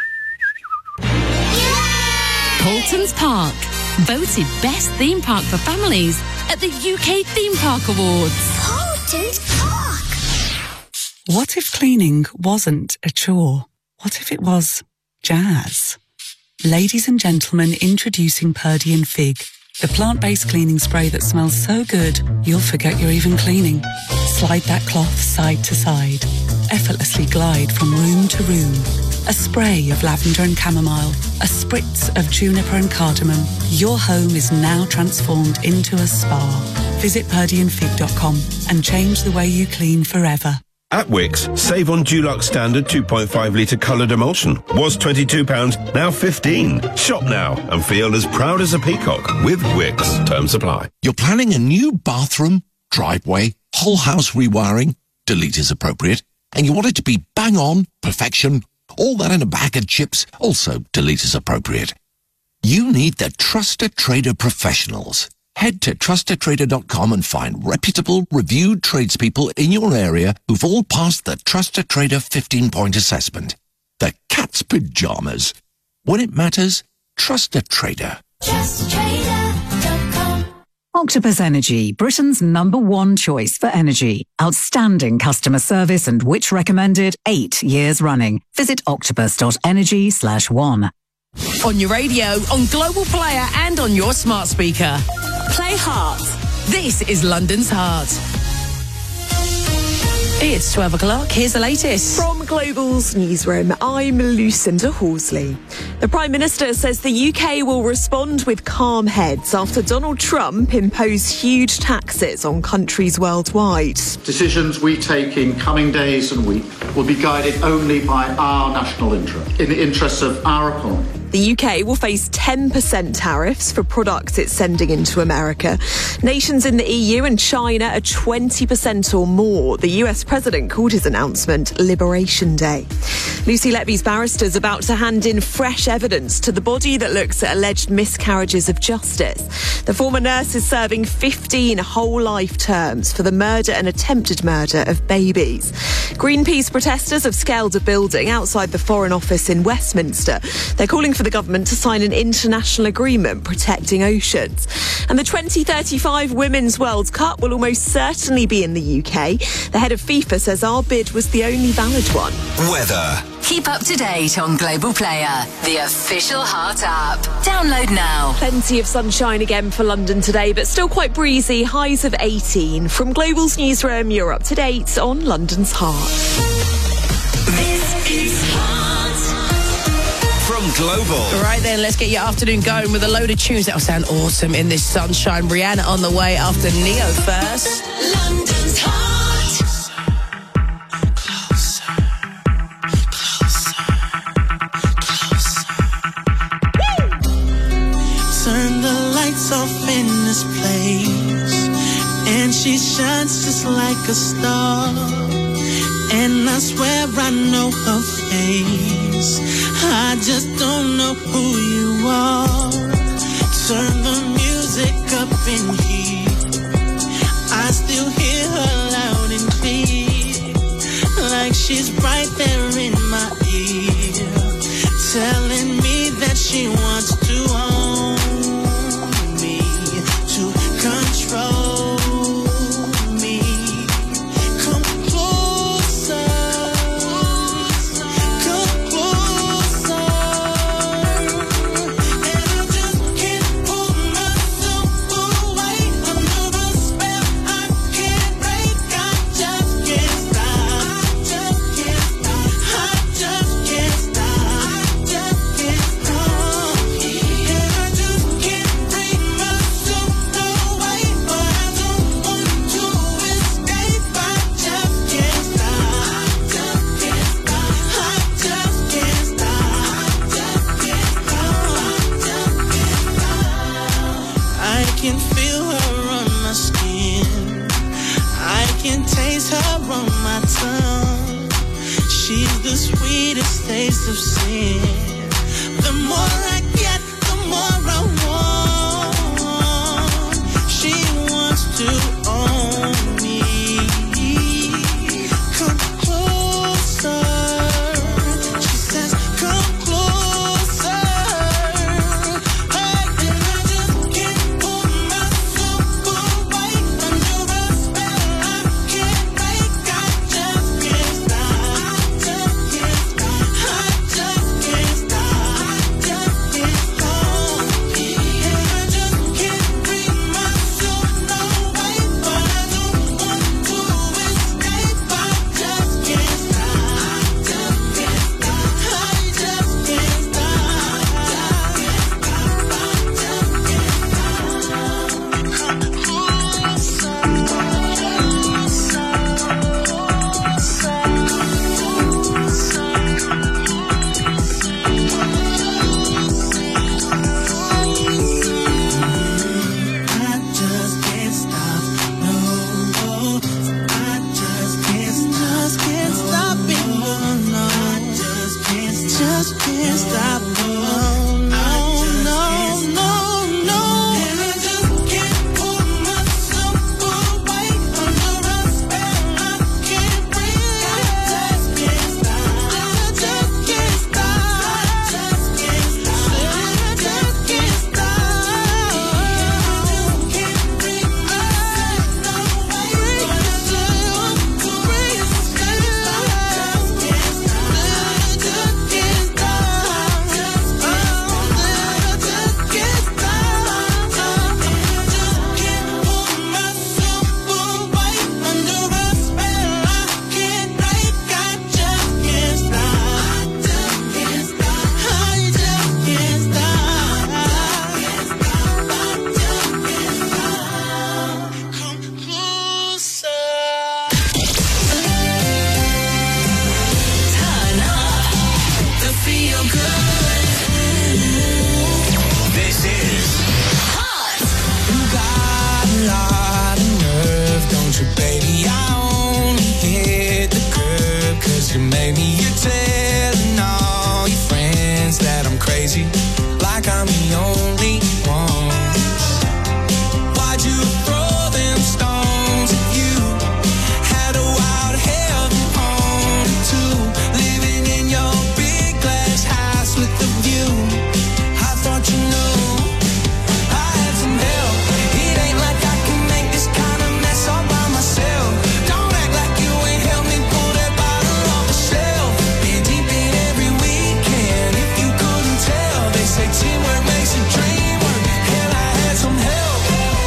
Paultons Park, voted best theme park for families at the U K Theme Park Awards. Paultons Park. What if cleaning wasn't a chore? What if it was jazz? Ladies and gentlemen, introducing Purdy and Fig, the plant-based cleaning spray that smells so good, you'll forget you're even cleaning. Slide that cloth side to side. Effortlessly glide from room to room. A spray of lavender and chamomile. A spritz of juniper and cardamom. Your home is now transformed into a spa. Visit purdy and fig dot com and change the way you clean forever. At Wix, save on Dulux Standard two point five litre coloured emulsion. Was twenty-two pounds, now fifteen. Shop now and feel as proud as a peacock with Wix. Terms apply. You're planning a new bathroom, driveway, whole house rewiring, delete is appropriate, and you want it to be bang on, perfection, all that in a bag of chips, also delete is appropriate. You need the Trusted Trader professionals. Head to trusted trader dot com and find reputable, reviewed tradespeople in your area who've all passed the Trusted Trader fifteen-point assessment. The cat's pajamas. When it matters, trust a trader. trust trader dot com. Octopus Energy, Britain's number one choice for energy. Outstanding customer service and which recommended eight years running. Visit octopus.energy slash one. On your radio, on Global Player and on your smart speaker. Play Heart. This is London's Heart. It's twelve o'clock. Here's the latest. From Global's newsroom, I'm Lucinda Horsley. The Prime Minister says the U K will respond with calm heads after Donald Trump imposed huge taxes on countries worldwide. Decisions we take in coming days and weeks will be guided only by our national interest, in the interests of our economy. The U K will face ten percent tariffs for products it's sending into America. Nations in the E U and China are twenty percent or more. The U S president called his announcement Liberation Day. Lucy Letby's barrister's about to hand in fresh evidence to the body that looks at alleged miscarriages of justice. The former nurse is serving fifteen whole life terms for the murder and attempted murder of babies. Greenpeace protesters have scaled a building outside the Foreign Office in Westminster. They're calling for the government to sign an international agreement protecting oceans. And the twenty thirty-five Women's World Cup will almost certainly be in the U K. The head of FIFA says our bid was the only valid one. Weather. Keep up to date on Global Player, the official Heart app. Download now. Plenty of sunshine again for London today, but still quite breezy. Highs of eighteen. From Global's newsroom, you're up to date on London's Heart. This is Heart. From Global. Right then, let's get your afternoon going with a load of tunes that'll sound awesome in this sunshine. Rihanna on the way after Neo first. London's Heart. Turn the lights off in this place, and she shines just like a star. And I swear I know her face. I just don't know who you are. Turn the music up in here. I still hear her loud and clear, like she's right there in my ear, telling me that she wants to own me, to control me. Come closer, come closer, and I just can't pull myself away under the spell I can't break. I just can't stop, I just can't stop, I just can't stop, I just can't stop, and I just can't bring myself away, but I don't want to escape. I just can't stop, I just can't stop, I just can't stop, I just can't stop, I just can't stop. I can feel her on my skin, I can taste her on my tongue. She's the sweetest taste of sin. The more I get, the more I want. She wants to own me. Come closer. She says, come closer. Hey, and I just can't pull myself away under a spell I can't break. I just can't stop. I just can't stop. I just can't stop. I just can't stop. And I just can't bring myself away, but I don't want to escape. I just can't stop. I just can't stop. I just can't stop. I just can't stop. No, I just can't stop. Just can't stop it. No, no. I just can't stop. Just can't stop. No, no, no, no, no. And I just can't pull myself away under a spell I can't break. I just can't stop. I just can't stop. I just can't stop. I just can't stop. I just can't bring myself away, but I just want to escape. I just can't stop. I just can't stop. Oh, I just can't stop. And I just can't pull myself away under a spell I can't break. I just can't stop. I just can't stop. I just can't stop. I just can't stop. Come closer. Turn up the feel good. This is Hot. You got a lot of nerve, don't you, baby? I only hit the curb 'cause you made me. You're telling all your friends that I'm crazy, like I'm the only one. Why'd you throw them stones at you? Had a wild heaven on it too, living in your big glass house with the view. I thought you knew I had some help. It ain't like I can make this kind of mess all by myself. Don't act like you ain't helped me pull that bottle off the shelf. Been deep in every weekend, if you couldn't tell. They say teamwork makes the dream work. Hell, I had some help.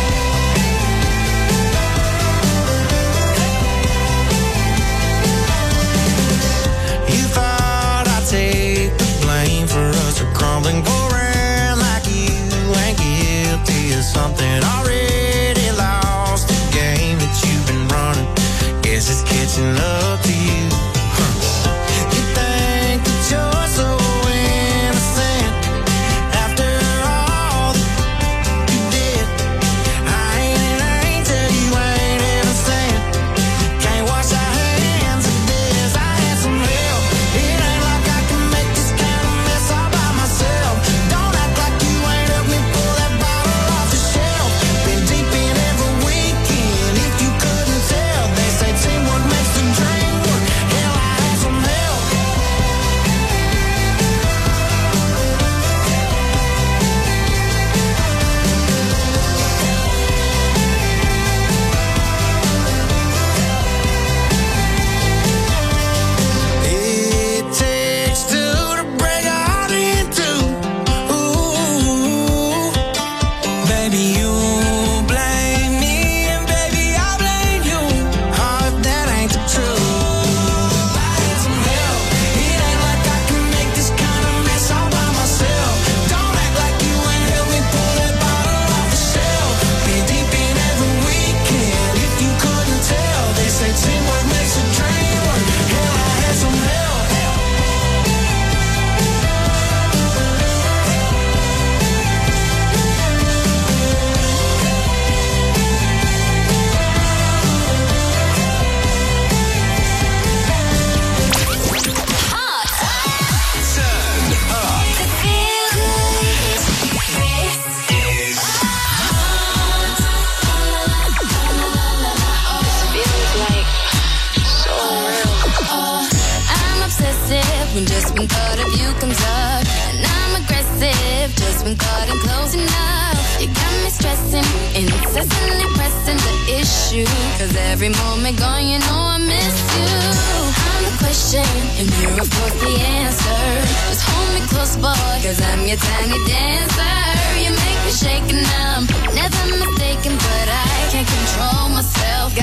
You thought I'd take the blame for us to crumbling, go around like you ain't guilty of something. Already lost the game that you've been running. Guess it's catching up to you. Huh. You think that you're so innocent after all that you did. I ain't an angel, you ain't innocent. Can't wash our hands of this. when just when thought of you comes up. And I'm aggressive, just when caught in close enough. You got me stressing, incessantly pressing the issue. Cause every moment gone, you know I miss you. I'm the question, and you're of course the answer. Just hold me close, boy, cause I'm your tiny dancer. You make me shake and I'm never mistaken, but I can't control myself.